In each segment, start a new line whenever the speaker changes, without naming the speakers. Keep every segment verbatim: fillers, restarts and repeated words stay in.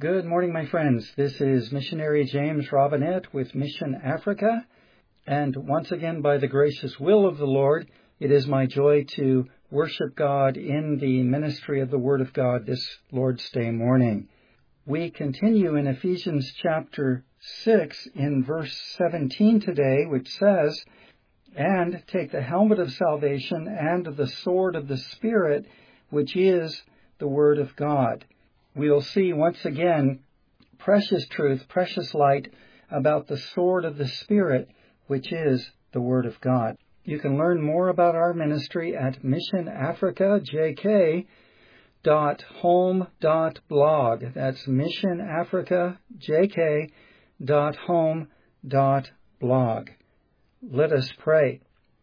Good morning, my friends. This is Missionary James Robinette with Mission Africa. And once again, by the gracious will of the Lord, it is my joy to worship God in the ministry of the Word of God this Lord's Day morning. We continue in Ephesians chapter six in verse seventeen today, which says, "And take the helmet of salvation and the sword of the Spirit, which is the Word of God." We'll see once again precious truth, precious light about the sword of the Spirit, which is the Word of God. You can learn more about our ministry at Mission Africa J K dot home dot blog. That's Mission Africa J K dot home dot blog. Let us pray.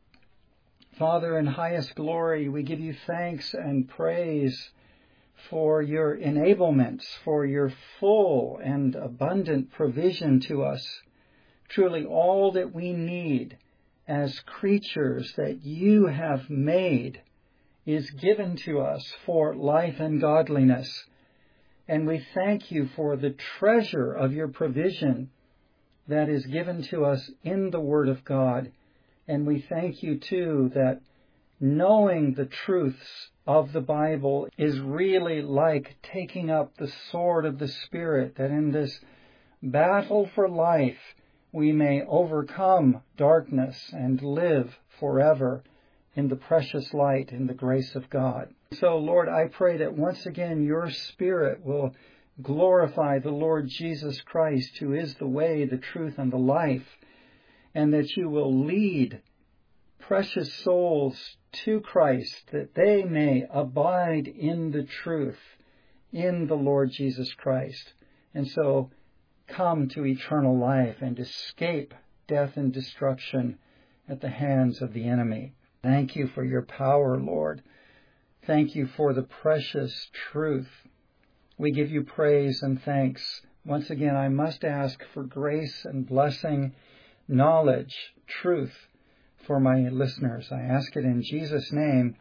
Father, in highest glory, we give you thanks and praise for your enablements, for your full and abundant provision to us. Truly all that we need as creatures that you have made is given to us for life and godliness. And we thank you for the treasure of your provision that is given to us in the Word of God. And we thank you, too, that knowing the truths of the Bible is really like taking up the sword of the Spirit, that in this battle for life we may overcome darkness and live forever in the precious light and the grace of God. So, Lord, I pray that once again your Spirit will glorify the Lord Jesus Christ, who is the way, the truth, and the life, and that you will lead precious souls to Christ, that they may abide in the truth, in the Lord Jesus Christ, and so come to eternal life and escape death and destruction at the hands of the enemy. Thank you for your power, Lord. Thank you for the precious truth. We give you praise and thanks. Once again, I must ask for grace and blessing, knowledge, truth, for my listeners. I ask it in Jesus' name.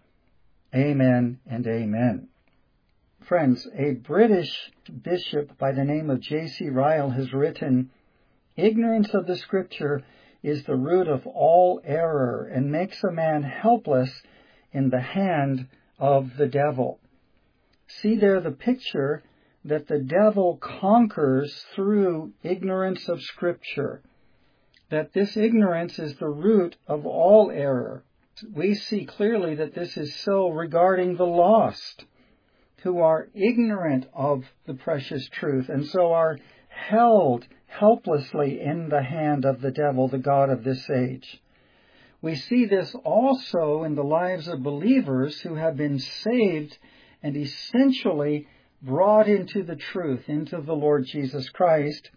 Amen and amen. Friends, a British bishop by the name of J C Ryle has written, "Ignorance of the Scripture is the root of all error and makes a man helpless in the hand of the devil." See there the picture that the devil conquers through ignorance of Scripture, that this ignorance is the root of all error. We see clearly that this is so regarding the lost, who are ignorant of the precious truth, and so are held helplessly in the hand of the devil, the god of this age. We see this also in the lives of believers who have been saved and essentially brought into the truth, into the Lord Jesus Christ,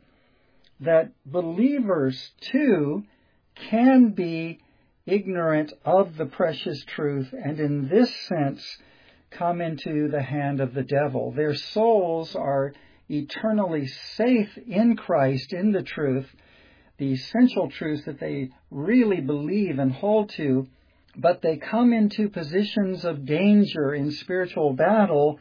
that believers, too, can be ignorant of the precious truth and in this sense come into the hand of the devil. Their souls are eternally safe in Christ, in the truth, the essential truth that they really believe and hold to, but they come into positions of danger in spiritual battle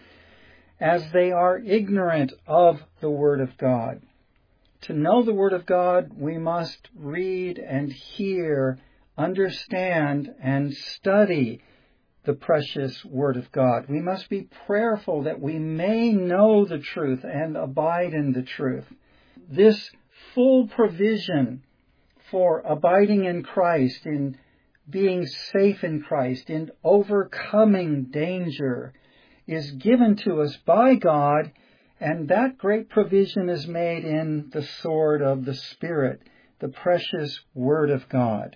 as they are ignorant of the Word of God. To know the Word of God, we must read and hear, understand and study the precious Word of God. We must be prayerful that we may know the truth and abide in the truth. This full provision for abiding in Christ, in being safe in Christ, in overcoming danger, is given to us by God. And that great provision is made in the sword of the Spirit, the precious Word of God.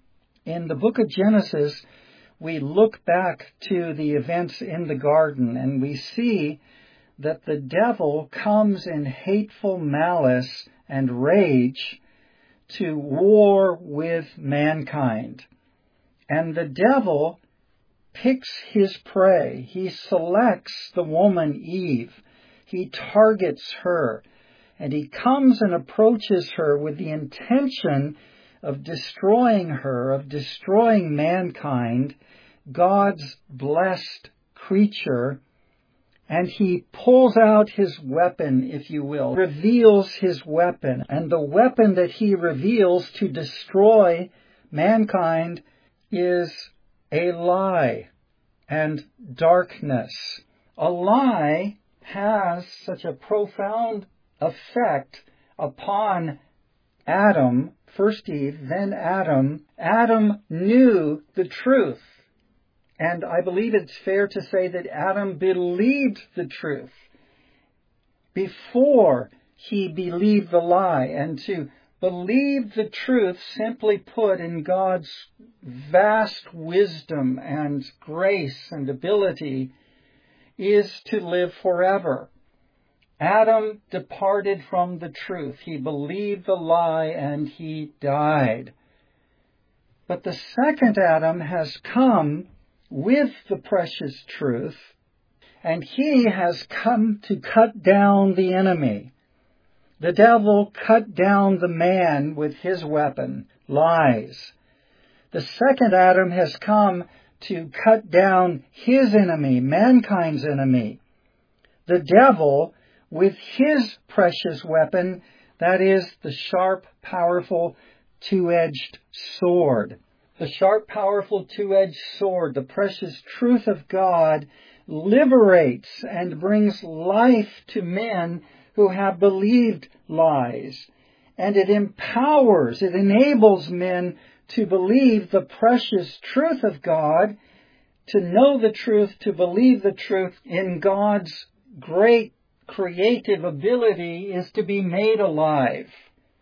In the book of Genesis, we look back to the events in the garden, and we see that the devil comes in hateful malice and rage to war with mankind. And the devil picks his prey. He selects the woman Eve. He targets her, and he comes and approaches her with the intention of destroying her, of destroying mankind, God's blessed creature, And he pulls out his weapon, if you will, reveals his weapon. And the weapon that he reveals to destroy mankind is a lie and darkness. A lie has such a profound effect upon Adam, first Eve, then Adam. Adam knew the truth. And I believe it's fair to say that Adam believed the truth before he believed the lie. And to believe the truth, simply put, in God's vast wisdom and grace and ability, is to live forever. Adam departed from the truth. He believed the lie and he died. But the second Adam has come with the precious truth, and he has come to cut down the enemy. The devil cut down the man with his weapon, lies. The second Adam has come to cut down his enemy, mankind's enemy, the devil, with his precious weapon, that is the sharp, powerful, two-edged sword. The sharp, powerful, two-edged sword, the precious truth of God, liberates and brings life to men who have believed lies. And it empowers, it enables men to believe the precious truth of God, to know the truth, to believe the truth in God's great creative ability is to be made alive.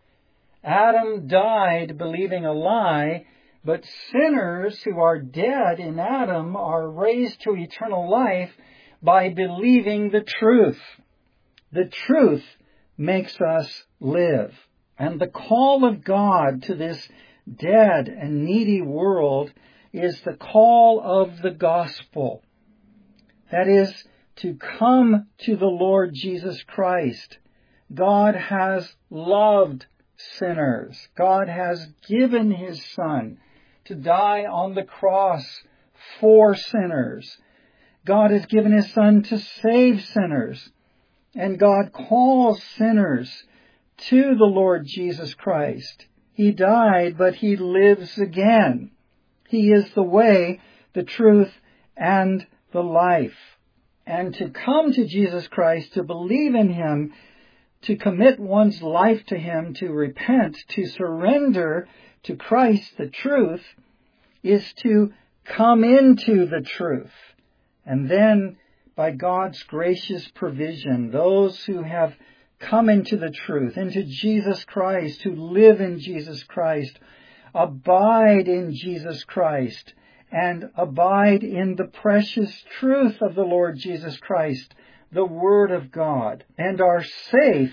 Adam died believing a lie, but sinners who are dead in Adam are raised to eternal life by believing the truth. The truth makes us live. And the call of God to this dead and needy world is the call of the gospel. That is, to come to the Lord Jesus Christ. God has loved sinners. God has given his Son to die on the cross for sinners. God has given his Son to save sinners. And God calls sinners to the Lord Jesus Christ. He died, but he lives again. He is the way, the truth, and the life. And to come to Jesus Christ, to believe in him, to commit one's life to him, to repent, to surrender to Christ, the truth, is to come into the truth. And then, by God's gracious provision, those who have come into the truth, into Jesus Christ, who live in Jesus Christ, abide in Jesus Christ, and abide in the precious truth of the Lord Jesus Christ, the Word of God, and are safe,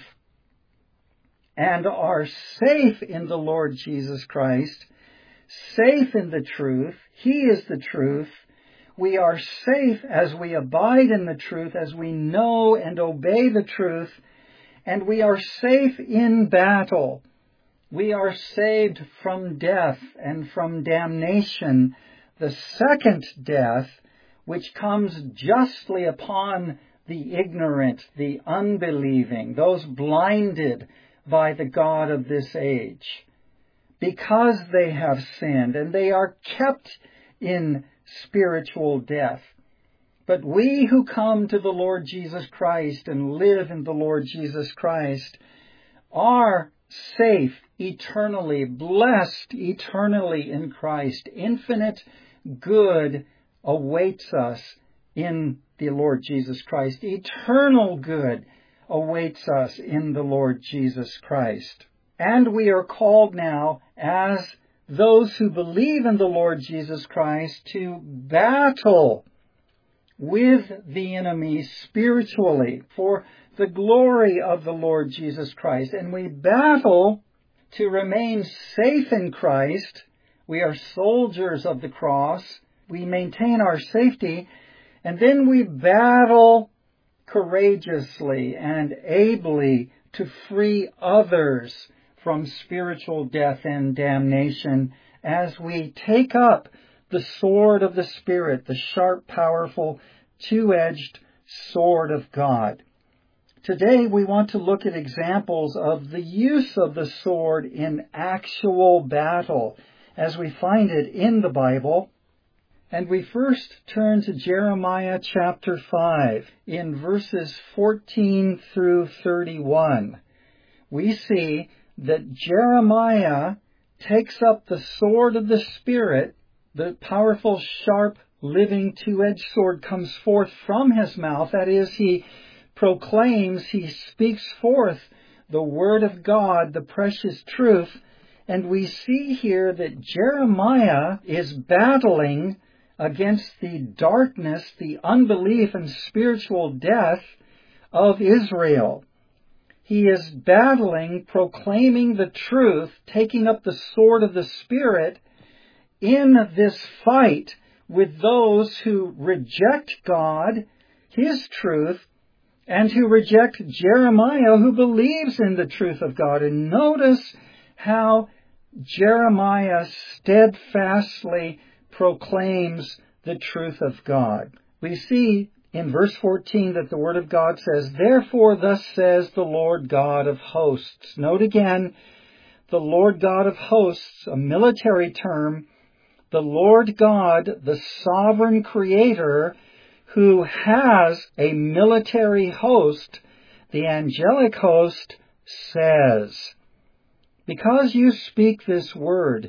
and are safe in the Lord Jesus Christ, safe in the truth. He is the truth. We are safe as we abide in the truth, as we know and obey the truth, and we are safe in battle. We are saved from death and from damnation, the second death, which comes justly upon the ignorant, the unbelieving, those blinded by the God of this age, because they have sinned and they are kept in spiritual death. But we who come to the Lord Jesus Christ and live in the Lord Jesus Christ are safe eternally, blessed eternally in Christ. Infinite good awaits us in the Lord Jesus Christ. Eternal good awaits us in the Lord Jesus Christ. And we are called now, as those who believe in the Lord Jesus Christ, to battle with the enemy spiritually for the glory of the Lord Jesus Christ. And we battle to remain safe in Christ. We are soldiers of the cross. We maintain our safety. And then we battle courageously and ably to free others from spiritual death and damnation as we take up the sword of the Spirit, the sharp, powerful, two-edged sword of God. Today we want to look at examples of the use of the sword in actual battle as we find it in the Bible. And we first turn to Jeremiah chapter five in verses fourteen through thirty-one. We see that Jeremiah takes up the sword of the Spirit. The powerful, sharp, living, two-edged sword comes forth from his mouth. That is, he proclaims, he speaks forth the word of God, the precious truth. And we see here that Jeremiah is battling against the darkness, the unbelief, and spiritual death of Israel. He is battling, proclaiming the truth, taking up the sword of the Spirit in this fight with those who reject God, His truth, and who reject Jeremiah, who believes in the truth of God. And notice how Jeremiah steadfastly proclaims the truth of God. We see in verse fourteen that the Word of God says, "Therefore thus says the Lord God of hosts." Note again, the Lord God of hosts, a military term. The Lord God, the sovereign creator, who has a military host, the angelic host, says, "Because you speak this word,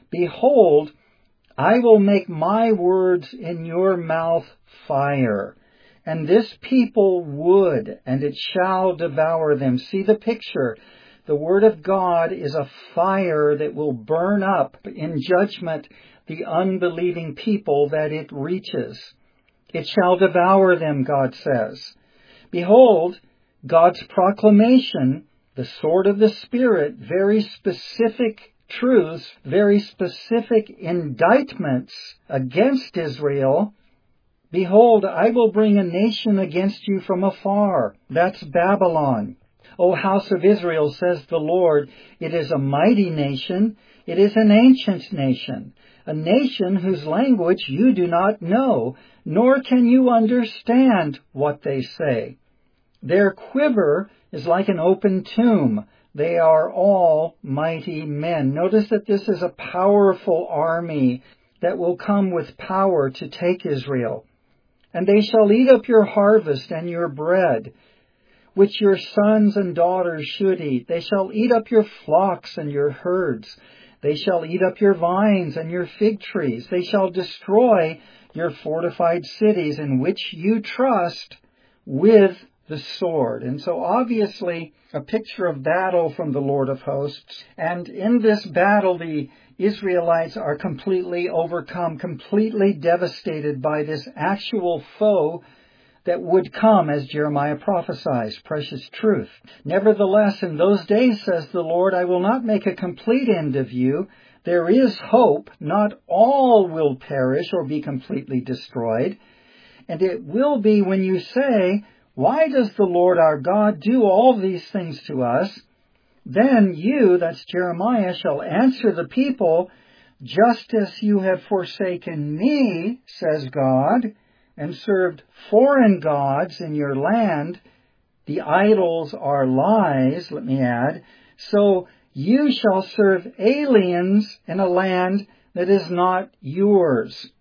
behold, I will make my words in your mouth fire, and this people wood, and it shall devour them." See the picture. The word of God is a fire that will burn up in judgment the unbelieving people that it reaches. It shall devour them, God says. Behold, God's proclamation, the sword of the Spirit, very specific truths, very specific indictments against Israel. "Behold, I will bring a nation against you from afar." That's Babylon. "O house of Israel, says the Lord, it is a mighty nation. It is an ancient nation, a nation whose language you do not know, nor can you understand what they say. Their quiver is like an open tomb. They are all mighty men." Notice that this is a powerful army that will come with power to take Israel. "And they shall eat up your harvest and your bread, which your sons and daughters should eat. They shall eat up your flocks and your herds. They shall eat up your vines and your fig trees. They shall destroy your fortified cities in which you trust with the sword." And so obviously a picture of battle from the Lord of hosts. And in this battle, the Israelites are completely overcome, completely devastated by this actual foe that would come, as Jeremiah prophesies, precious truth. "Nevertheless, in those days, says the Lord, I will not make a complete end of you. There is hope. Not all will perish or be completely destroyed. And it will be when you say, why does the Lord our God do all these things to us? Then you," that's Jeremiah, "shall answer the people, just as you have forsaken me, says God, and served foreign gods in your land. The idols are lies," let me add. "So you shall serve aliens in a land that is not yours."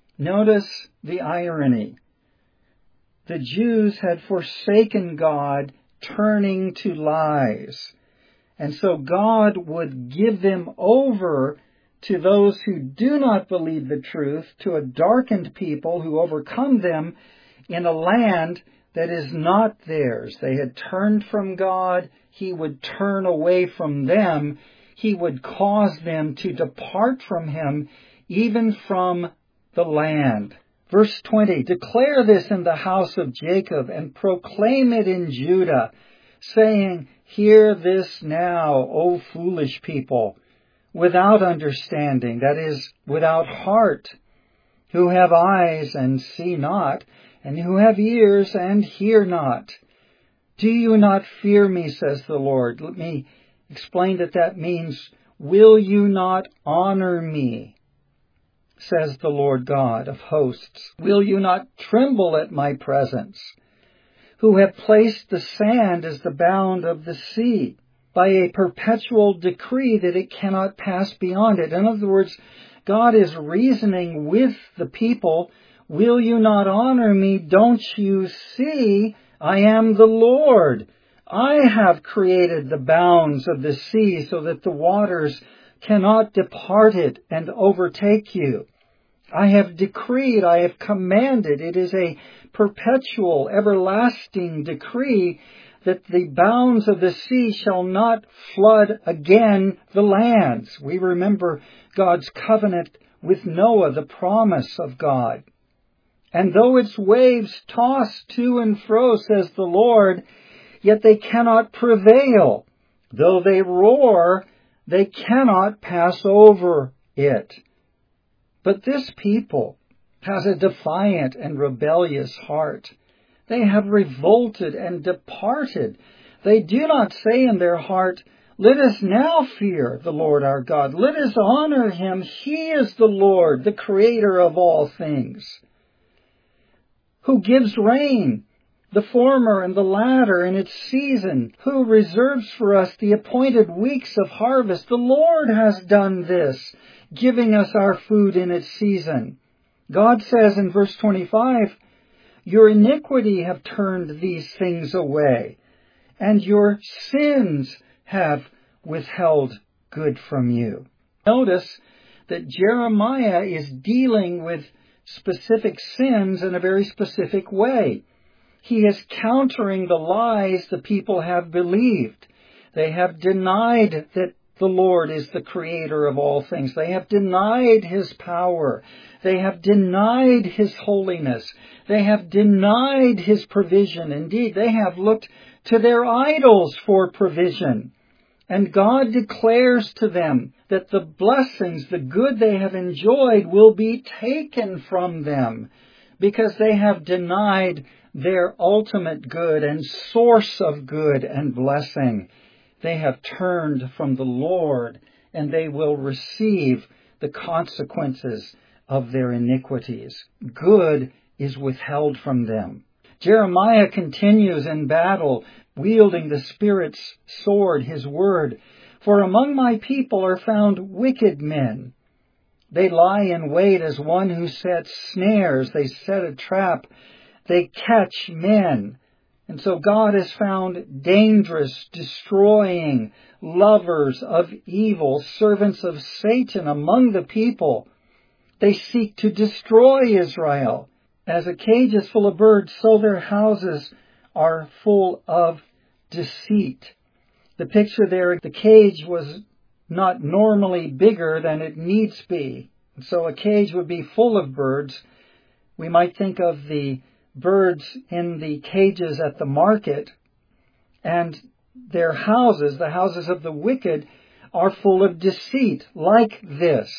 Notice the irony. The Jews had forsaken God, turning to lies. And so God would give them over to those who do not believe the truth, to a darkened people who overcome them in a land that is not theirs. They had turned from God. He would turn away from them. He would cause them to depart from Him, even from the land. Verse twenty, "Declare this in the house of Jacob and proclaim it in Judah, saying, hear this now, O foolish people, without understanding, that is, without heart, who have eyes and see not, and who have ears and hear not. Do you not fear me, says the Lord?" Let me explain that that means, will you not honor me, says the Lord God of hosts? Will you not tremble at my presence? who have placed the sand as the bound of the sea, by a perpetual decree that it cannot pass beyond it. In other words, God is reasoning with the people. Will you not honor me? Don't you see? I am the Lord. I have created the bounds of the sea so that the waters cannot depart it and overtake you. I have decreed, I have commanded. It is a perpetual, everlasting decree that the bounds of the sea shall not flood again the lands. We remember God's covenant with Noah, the promise of God. And though its waves toss to and fro, says the Lord, yet they cannot prevail. Though they roar, they cannot pass over it. But this people has a defiant and rebellious heart. They have revolted and departed. They do not say in their heart, let us now fear the Lord our God. Let us honor him. He is the Lord, the creator of all things, who gives rain, the former and the latter in its season, who reserves for us the appointed weeks of harvest. The Lord has done this, giving us our food in its season. God says in verse twenty-five, your iniquity have turned these things away, and your sins have withheld good from you. Notice that Jeremiah is dealing with specific sins in a very specific way. He is countering the lies the people have believed. They have denied that the Lord is the creator of all things. They have denied his power. They have denied his holiness. They have denied his provision. Indeed, they have looked to their idols for provision. And God declares to them that the blessings, the good they have enjoyed, will be taken from them because they have denied their ultimate good and source of good and blessing. They have turned from the Lord, and they will receive the consequences of their iniquities. Good is withheld from them. Jeremiah continues in battle, wielding the Spirit's sword, his word. For among my people are found wicked men. They lie in wait as one who sets snares. They set a trap. They catch men. And so God has found dangerous, destroying, lovers of evil, servants of Satan among the people. They seek to destroy Israel. As a cage is full of birds, so their houses are full of deceit. The picture there, the cage was not normally bigger than it needs be. So a cage would be full of birds. We might think of the birds in the cages at the market, and their houses, the houses of the wicked, are full of deceit, like this.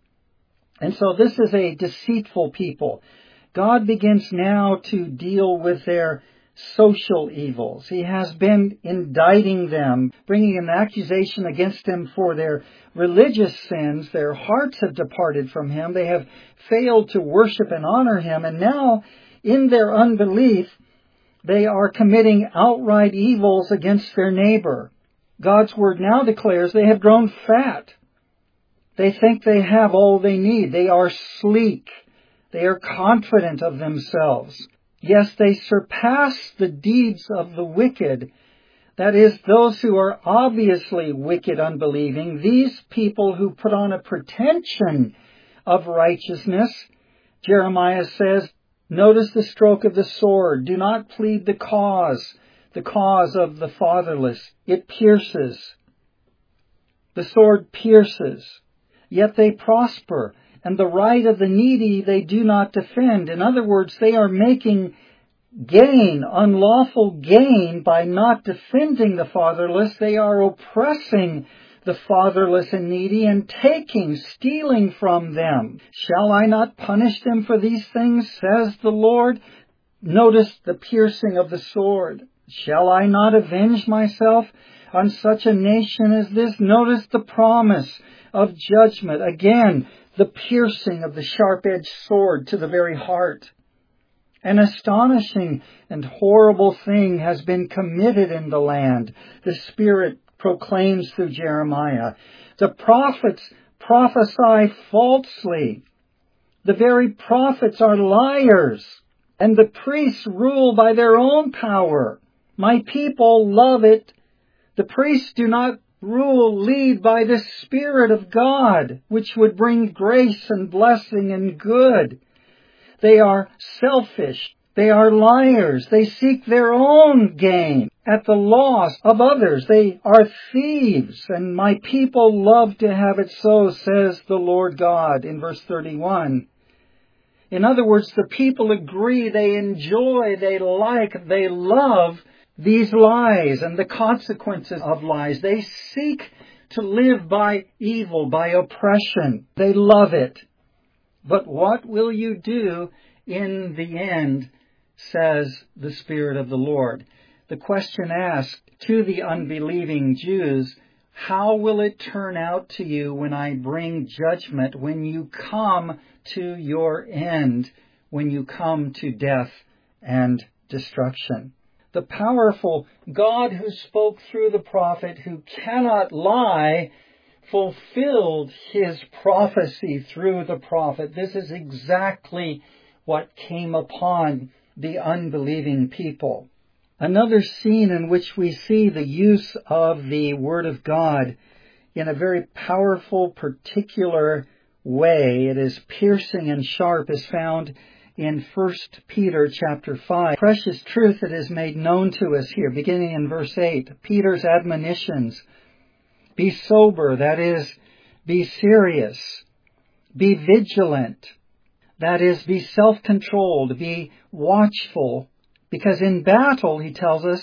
And so this is a deceitful people. God begins now to deal with their social evils. He has been indicting them, bringing an accusation against them for their religious sins. Their hearts have departed from him. They have failed to worship and honor him. And now, in their unbelief, they are committing outright evils against their neighbor. God's word now declares they have grown fat. They think they have all they need. They are sleek. They are confident of themselves. Yes, they surpass the deeds of the wicked. That is, those who are obviously wicked, unbelieving. These people who put on a pretension of righteousness. Jeremiah says, notice the stroke of the sword. Do not plead the cause, the cause of the fatherless. It pierces. The sword pierces. Yet they prosper. And the right of the needy they do not defend. In other words, they are making gain, unlawful gain, by not defending the fatherless. They are oppressing the fatherless and needy and taking, stealing from them. Shall I not punish them for these things, says the Lord? Notice the piercing of the sword. Shall I not avenge myself on such a nation as this? Notice the promise of judgment. Again, the piercing of the sharp-edged sword to the very heart. An astonishing and horrible thing has been committed in the land, the Spirit proclaims through Jeremiah. The prophets prophesy falsely. The very prophets are liars, and the priests rule by their own power. My people love it. The priests do not rule, lead by the Spirit of God, which would bring grace and blessing and good. They are selfish. They are liars. They seek their own gain at the loss of others. They are thieves, and my people love to have it so, says the Lord God in verse thirty-one. In other words, the people agree, they enjoy, they like, they love these lies and the consequences of lies. They seek to live by evil, by oppression. They love it. But what will you do in the end, says the Spirit of the Lord? The question asked to the unbelieving Jews, how will it turn out to you when I bring judgment, when you come to your end, when you come to death and destruction? The powerful God who spoke through the prophet, who cannot lie, fulfilled his prophecy through the prophet. This is exactly what came upon the unbelieving people. Another scene in which we see the use of the Word of God in a very powerful, particular way, it is piercing and sharp, is found in First Peter chapter five. Precious truth that is made known to us here, beginning in verse eight. Peter's admonitions. Be sober, that is, be serious. Be vigilant, that is, be self-controlled, be watchful. Because in battle, he tells us,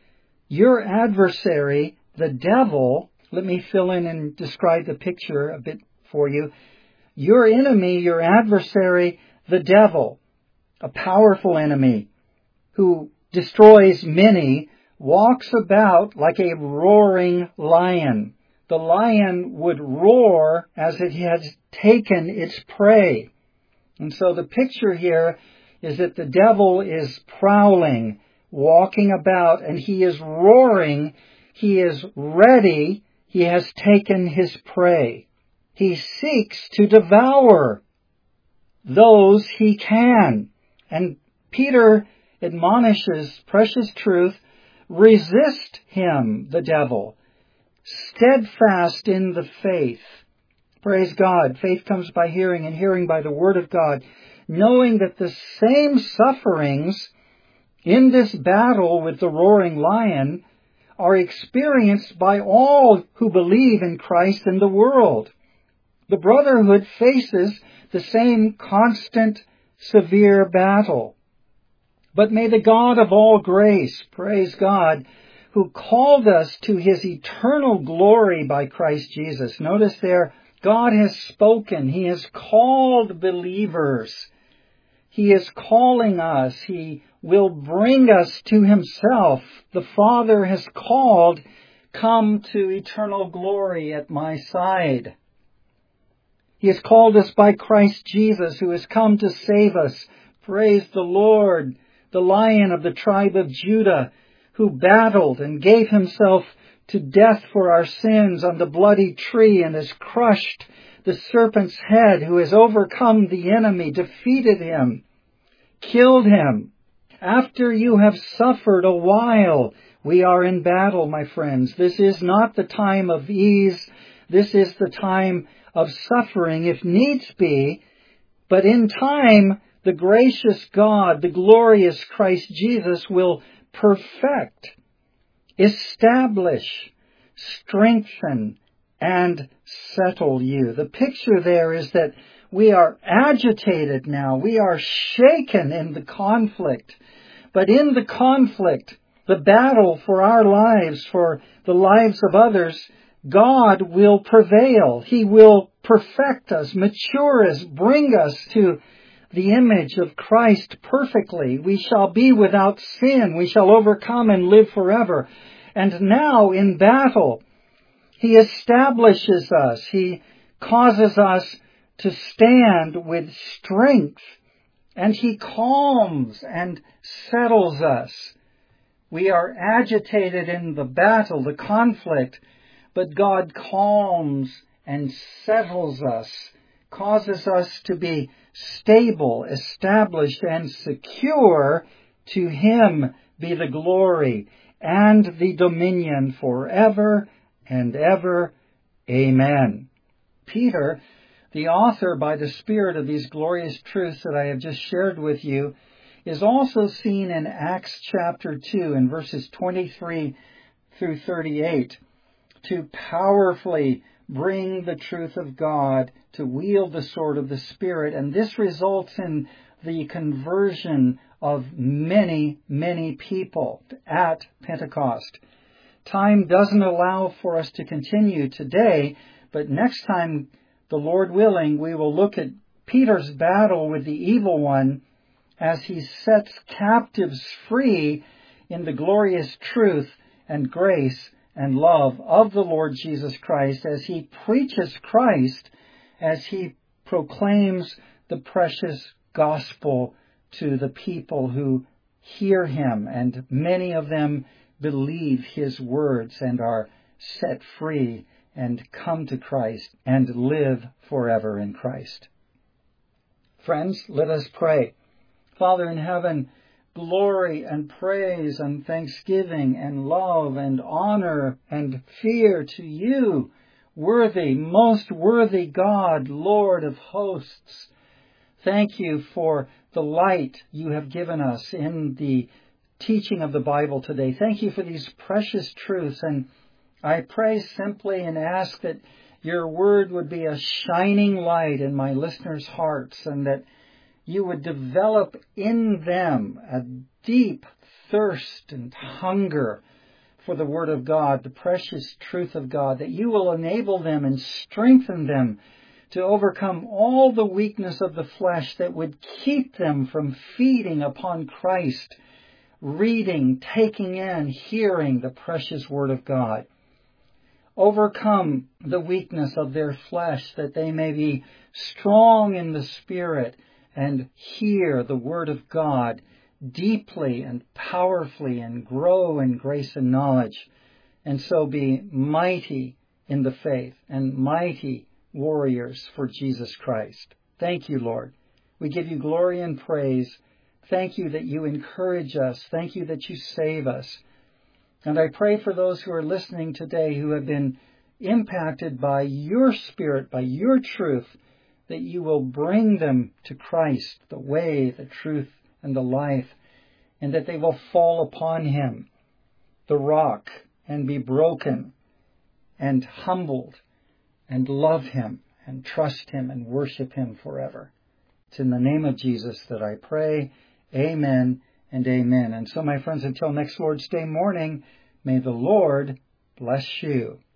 your adversary, the devil, let me fill in and describe the picture a bit for you. Your enemy, your adversary, the devil, a powerful enemy who destroys many, walks about like a roaring lion. The lion would roar as it has taken its prey. And so the picture here is that the devil is prowling, walking about, and he is roaring. He is ready. He has taken his prey. He seeks to devour those he can. And Peter admonishes precious truth, resist him, the devil, steadfast in the faith. Praise God. Faith comes by hearing, and hearing by the Word of God, knowing that the same sufferings in this battle with the roaring lion are experienced by all who believe in Christ in the world. The brotherhood faces the same constant, severe battle. But may the God of all grace, praise God, who called us to his eternal glory by Christ Jesus. Notice there, God has spoken. He has called believers. He is calling us. He will bring us to himself. The Father has called, come to eternal glory at my side. He has called us by Christ Jesus, who has come to save us. Praise the Lord, the Lion of the tribe of Judah, who battled and gave himself to death for our sins on the bloody tree and has crushed the serpent's head, who has overcome the enemy, defeated him, killed him. After you have suffered a while, we are in battle, my friends. This is not the time of ease. This is the time of suffering, if needs be. But in time, the gracious God, the glorious Christ Jesus, will perfect, establish, strengthen, and settle you. The picture there is that we are agitated now. We are shaken in the conflict. But in the conflict, the battle for our lives, for the lives of others, God will prevail. He will perfect us, mature us, bring us to the image of Christ perfectly. We shall be without sin. We shall overcome and live forever. And now in battle, he establishes us. He causes us to stand with strength and He calms and settles us. We are agitated in the battle, the conflict, but God calms and settles us, causes us to be stable, established, and secure. To Him be the glory and the dominion forever and ever. Amen. Peter, the author by the Spirit of these glorious truths that I have just shared with you, is also seen in Acts chapter two in verses twenty-three through thirty-eight to powerfully bring the truth of God, to wield the sword of the Spirit, and this results in the conversion of many, many people at Pentecost. Time doesn't allow for us to continue today, but next time, the Lord willing, we will look at Peter's battle with the evil one as he sets captives free in the glorious truth and grace and love of the Lord Jesus Christ, as he preaches Christ, as he proclaims the precious gospel to the people who hear him, and many of them believe his words and are set free and come to Christ and live forever in Christ. Friends, let us pray. Father in heaven, glory and praise and thanksgiving and love and honor and fear to you, worthy, most worthy God, Lord of hosts. Thank you for the light you have given us in the teaching of the Bible today. Thank you for these precious truths, and I pray simply and ask that your word would be a shining light in my listeners' hearts, and that you would develop in them a deep thirst and hunger for the Word of God, the precious truth of God, that you will enable them and strengthen them to overcome all the weakness of the flesh that would keep them from feeding upon Christ, reading, taking in, hearing the precious Word of God. Overcome the weakness of their flesh, that they may be strong in the Spirit and hear the Word of God deeply and powerfully and grow in grace and knowledge, and so be mighty in the faith and mighty warriors for Jesus Christ. Thank you, Lord. We give you glory and praise. Thank you that you encourage us. Thank you that you save us. And I pray for those who are listening today who have been impacted by your Spirit, by your truth, that you will bring them to Christ, the way, the truth, and the life, and that they will fall upon him, the rock, and be broken and humbled and love him and trust him and worship him forever. It's in the name of Jesus that I pray. Amen and amen. And so, my friends, until next Lord's Day morning, may the Lord bless you.